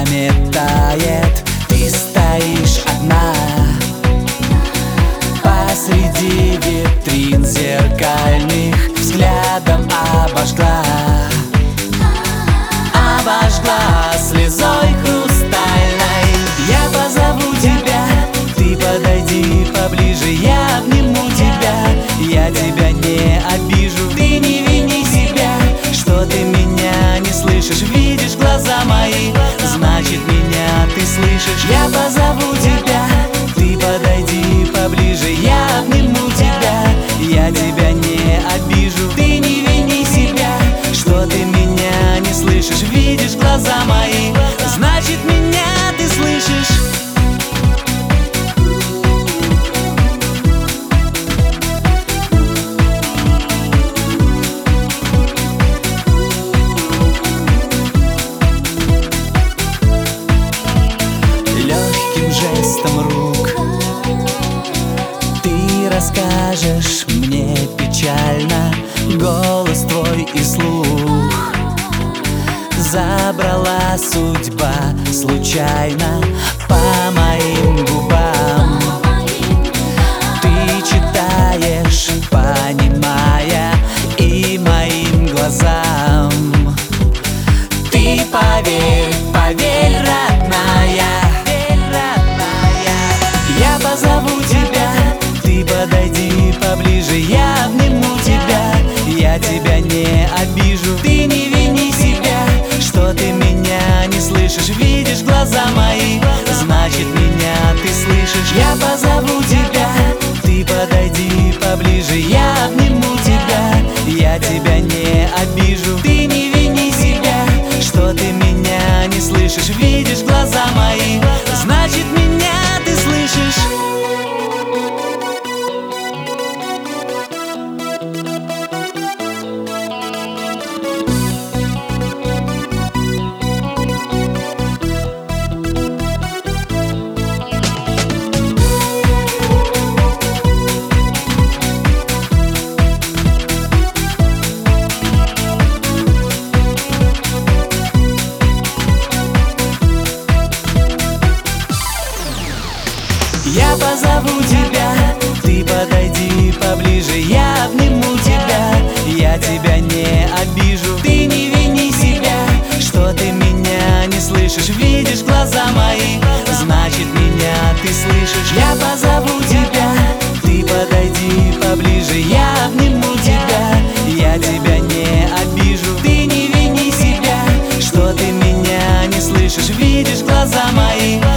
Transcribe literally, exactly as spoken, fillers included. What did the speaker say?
пламя тает, ты стоишь одна посреди витрин зеркальных, взглядом обожгла, обожгла слезой хрустальной. Я позову тебя, ты подойди поближе, я обниму тебя, я тебя не обижу. Ты не вини себя, что ты меня не слышишь. Видишь глаза мои, значит меня ты слышишь. Я позову тебя, ты подойди поближе, я обниму тебя, я тебя не обижу. Ты не вини себя, что ты меня не слышишь. Видишь глаза мои, значит меня ты слышишь. Легким жестом рук ты расскажешь мне печально, голос твой и слух забрала судьба случайно по моим губам. Ты читаешь, понимая, и моим глазам. Ты поверь, поверь, родная, я позову тебя, ты подойди поближе, я обниму тебя, я тебя не обижу. Ты не вини себя, что ты меня не слышишь. Видишь глаза мои, значит меня ты слышишь. Я позову тебя, ты подойди поближе, я обниму тебя, я тебя не обижу. Ты не вини себя, что ты меня не слышишь. Видишь глаза мои, значит меня ты слышишь. Я позову тебя, ты подойди поближе, я обниму тебя, я тебя не обижу. Ты не вини себя, что ты меня не слышишь. Видишь глаза мои, значит меня ты слышишь. Я позову тебя, ты подойди поближе, я обниму тебя, я тебя не обижу. Ты не вини себя, что ты меня не слышишь. Видишь глаза мои,